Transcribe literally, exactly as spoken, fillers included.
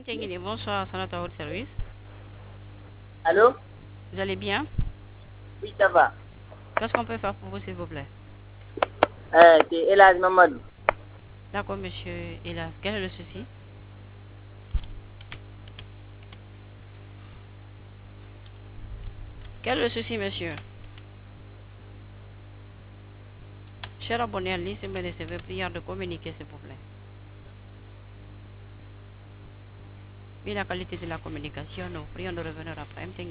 Tenguini, bonsoir, Sanata Haute Service. Allô? Vous allez bien? Oui, ça va. Qu'est-ce qu'on peut faire pour vous, s'il vous plaît? Euh, c'est Elad Mamadou. D'accord, monsieur Hélas. Quel est le souci? Quel est le souci, monsieur? Cher abonné à l'I C M D C V, prière de communiquer, s'il vous plaît. Vu la qualité de la communication, nous prions de revenir après.